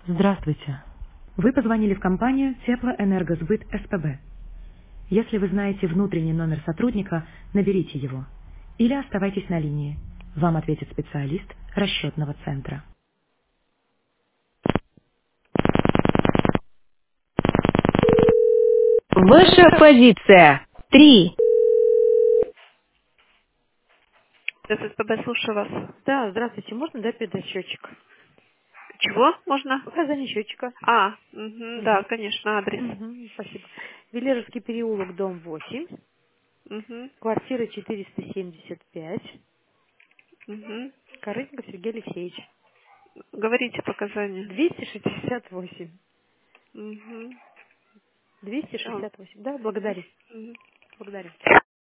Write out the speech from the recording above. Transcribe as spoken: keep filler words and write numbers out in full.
Здравствуйте. Вы позвонили в компанию Теплоэнергосбыт СПБ. Если вы знаете внутренний номер сотрудника, наберите его. Или оставайтесь на линии. Вам ответит специалист расчетного центра. Ваша позиция. Три. ССПБ, слушаю вас. Да, здравствуйте. Можно, да, передать счетчик? Чего можно? Указание счетчика. А, мгм, да, Угу. конечно, адрес. Угу, спасибо. Велеровский переулок, дом восемь, Угу, квартира четыреста семьдесят пять, угу. Корытников Сергей Алексеевич, Говорите показания. двести шестьдесят восемь. Угу. двести Все. шестьдесят восемь. Да, благодарю. Благодарю.